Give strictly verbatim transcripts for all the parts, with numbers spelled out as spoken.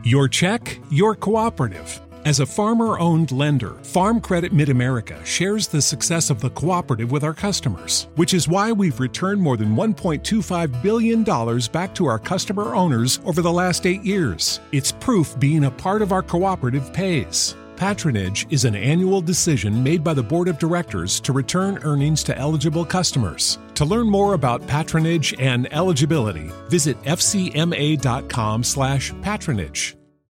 Your check, your cooperative. As a farmer-owned lender, Farm Credit Mid-America shares the success of the cooperative with our customers, which is why we've returned more than one point two five billion dollars back to our customer owners over the last eight years. It's proof being a part of our cooperative pays. Patronage is an annual decision made by the Board of Directors to return earnings to eligible customers. To learn more about patronage and eligibility, visit fcma.com slash patronage.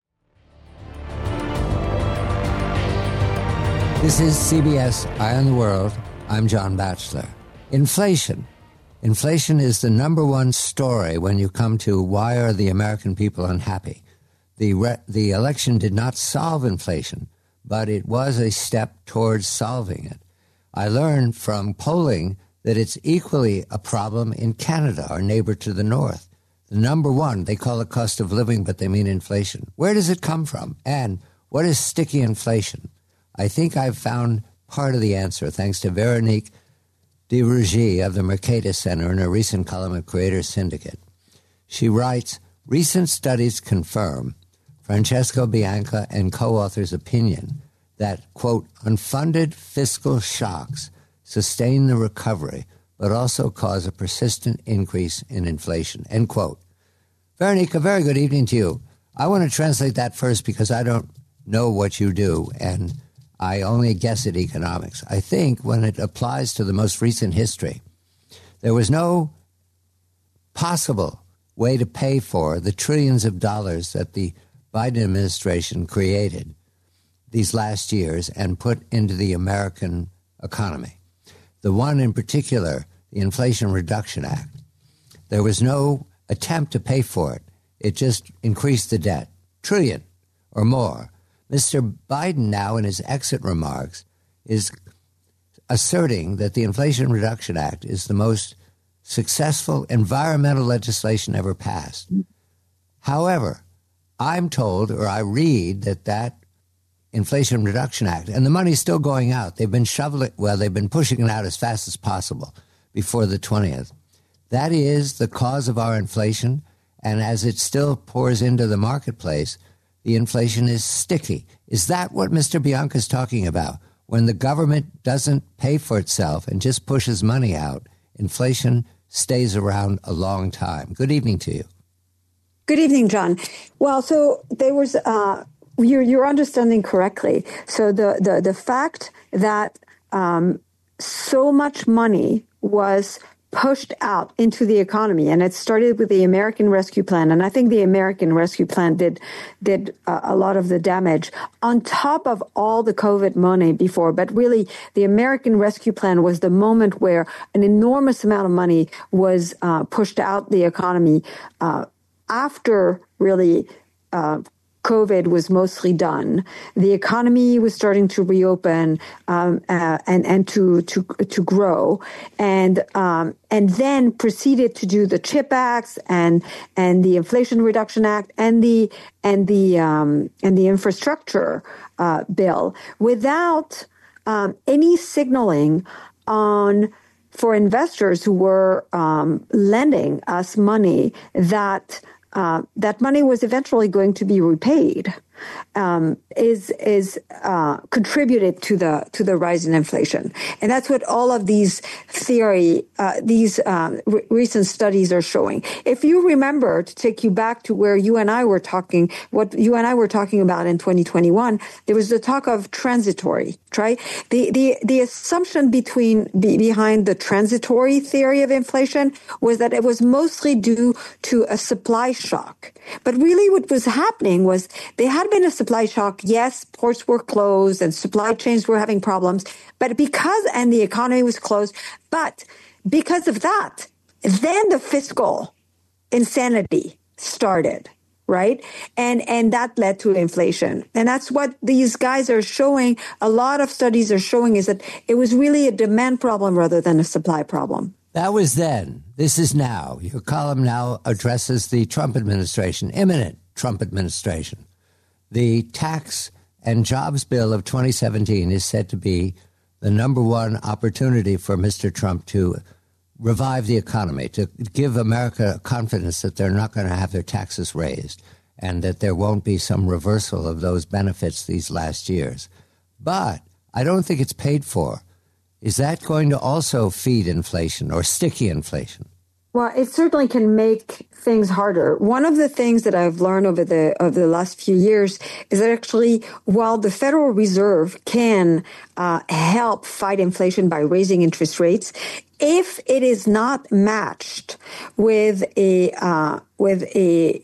This is C B S Eye on the World. I'm John Batchelor. Inflation. Inflation is the number one story when you come to why are the American people unhappy. The, re- the election did not solve inflation, but it was a step towards solving it. I learned from polling that it's equally a problem in Canada, our neighbor to the north. The number one, they call it cost of living, but they mean inflation. Where does it come from? And what is sticky inflation? I think I've found part of the answer, thanks to Veronique de Rougy of the Mercatus Center in a recent column at Creators Syndicate. She writes, recent studies confirm Francesco Bianca and co-authors' opinion that, quote, unfunded fiscal shocks sustain the recovery, but also cause a persistent increase in inflation, end quote. Veronique, a very good evening to you. I want to translate that first because I don't know what you do, and I only guess at economics. I think when it applies to the most recent history, there was no possible way to pay for the trillions of dollars that the Biden administration created these last years and put into the American economy. The one in particular, the Inflation Reduction Act, there was no attempt to pay for it. It just increased the debt, trillion or more. Mister Biden now in his exit remarks is asserting that the Inflation Reduction Act is the most successful environmental legislation ever passed. However, I'm told, or I read, that that Inflation Reduction Act, and the money's still going out. They've been shoveling, well, they've been pushing it out as fast as possible before the twentieth. That is the cause of our inflation, and as it still pours into the marketplace, the inflation is sticky. Is that what Mister Bianca is talking about? When the government doesn't pay for itself and just pushes money out, inflation stays around a long time. Good evening to you. Good evening, John. Well, so there was, uh, you're, you're understanding correctly. So the, the, the fact that um, so much money was pushed out into the economy, and it started with the American Rescue Plan, and I think the American Rescue Plan did did uh, a lot of the damage on top of all the COVID money before. But really, the American Rescue Plan was the moment where an enormous amount of money was uh, pushed out the economy uh, after really uh, COVID was mostly done. The economy was starting to reopen um, uh, and and to to to grow, and um, and then proceeded to do the CHIP Acts and and the Inflation Reduction Act and the and the um, and the infrastructure uh, bill without um, any signaling on for investors who were um, lending us money that. Uh, that money was eventually going to be repaid, um, is is uh, contributed to the to the rise in inflation, and that's what all of these theory, uh, these uh, re- recent studies are showing. If you remember, to take you back to where you and I were talking, what you and I were talking about in twenty twenty-one, there was the talk of transitory, right? The the the assumption between be, behind the transitory theory of inflation was that it was mostly due to a supply shock, but really what was happening was they had been a supply shock. Yes, ports were closed and supply chains were having problems, but because, and the economy was closed, but because of that, then the fiscal insanity started, right? And, and that led to inflation. And that's what these guys are showing. A lot of studies are showing is that it was really a demand problem rather than a supply problem. That was then. This is now. Your column now addresses the Trump administration, imminent Trump administration. The tax and jobs bill of twenty seventeen is said to be the number one opportunity for Mister Trump to revive the economy, to give America confidence that they're not going to have their taxes raised. and that there won't be some reversal of those benefits these last years. But I don't think it's paid for. Is that going to also feed inflation or sticky inflation? Well, it certainly can make things harder. One of the things that I've learned over the over the last few years is that actually, while the Federal Reserve can uh, help fight inflation by raising interest rates, if it is not matched with a uh, with a,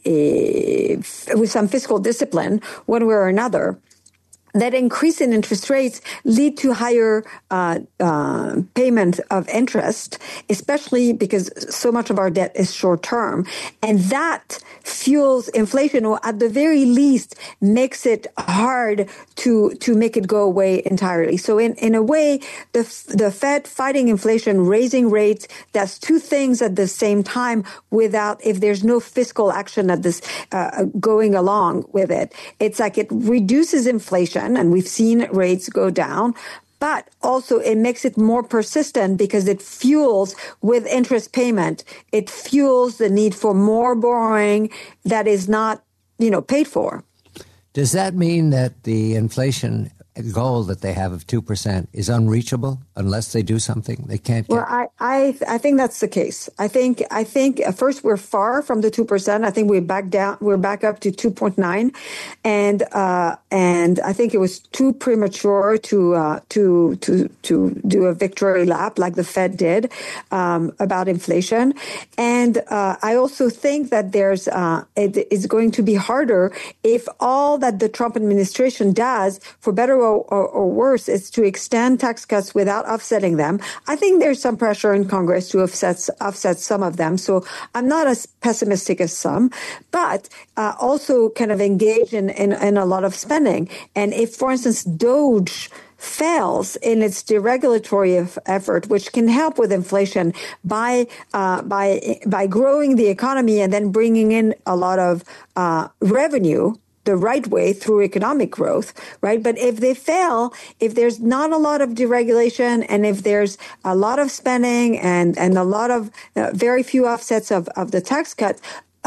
a with some fiscal discipline, one way or another, that increase in interest rates lead to higher uh, uh, payment of interest, especially because so much of our debt is short term. And that fuels inflation, or at the very least makes it hard to to make it go away entirely. So in, in a way, the the Fed fighting inflation, raising rates, that's two things at the same time without, if there's no fiscal action at this uh, going along with it. It's like it reduces inflation, and we've seen rates go down, but also it makes it more persistent because it fuels, with interest payment, it fuels the need for more borrowing that is not, you know, paid for. Does that mean that the inflation goal that they have of two percent is unreachable unless they do something? They can't get... Well, I, I, I think that's the case. I think, I think uh, first we're far from the two percent. I think we're back down, we're back up to two point nine. And, uh, and I think it was too premature to, uh, to, to, to do a victory lap like the Fed did, um, about inflation. And, uh, I also think that there's, uh, it is going to be harder if all that the Trump administration does, for better or, or, or worse, is to extend tax cuts without offsetting them. I think there's some pressure in Congress to offset, offset some of them. So I'm not as pessimistic as some, but uh, also kind of engage in, in, in a lot of spending. And if, for instance, Doge fails in its deregulatory effort, which can help with inflation by uh, by by growing the economy and then bringing in a lot of uh, revenue the right way through economic growth, right? But if they fail, if there's not a lot of deregulation, and if there's a lot of spending and, and a lot of uh, very few offsets of, of the tax cut,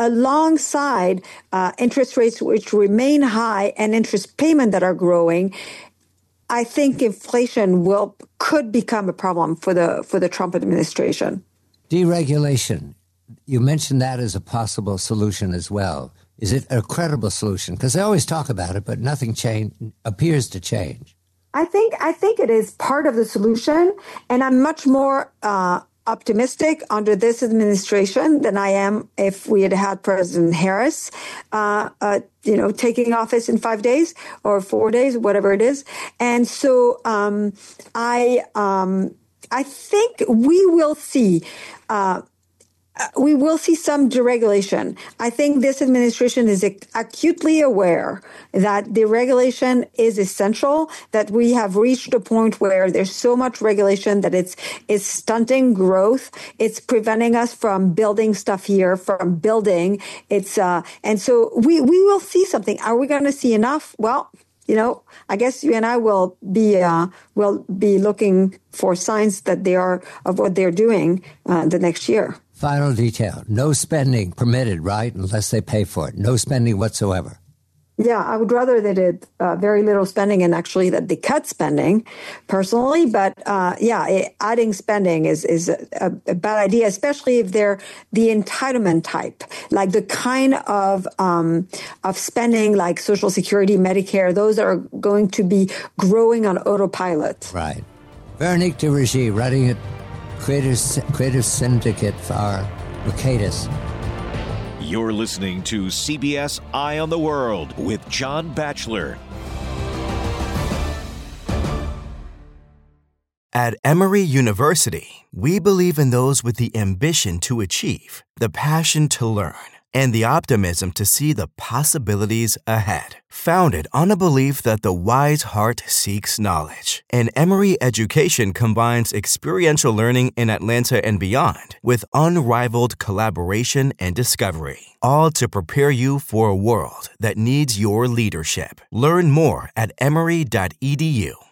alongside uh, interest rates which remain high and interest payment that are growing, I think inflation will could become a problem for the for the Trump administration. Deregulation. You mentioned that as a possible solution as well. Is it a credible solution? Because they always talk about it, but nothing change, appears to change. I think I think it is part of the solution, and I'm much more uh, optimistic under this administration than I am if we had had President Harris, uh, uh, you know, taking office in five days or four days, whatever it is. And so um, I um, I think we will see. Uh, We will see some deregulation. I think this administration is acutely aware that deregulation is essential, that we have reached a point where there's so much regulation that it's, it's stunting growth. It's preventing us from building stuff here, from building. It's, uh, and so we, we will see something. Are we going to see enough? Well, you know, I guess you and I will be, uh, will be looking for signs that they are of what they're doing, uh, the next year. Final detail. No spending permitted, right? Unless they pay for it. No spending whatsoever. Yeah, I would rather they did uh, very little spending and actually that they cut spending personally. But uh, yeah, it, adding spending is, is a, a bad idea, especially if they're the entitlement type, like the kind of um, of spending like Social Security, Medicare. Those are going to be growing on autopilot. Right. Veronique de Rigy, writing it. Creative, Creative Syndicate for Mercatus. You're listening to C B S Eye on the World with John Batchelor. At Emory University, we believe in those with the ambition to achieve, the passion to learn, and the optimism to see the possibilities ahead. Founded on a belief that the wise heart seeks knowledge, and Emory education combines experiential learning in Atlanta and beyond with unrivaled collaboration and discovery, all to prepare you for a world that needs your leadership. Learn more at emory dot e d u.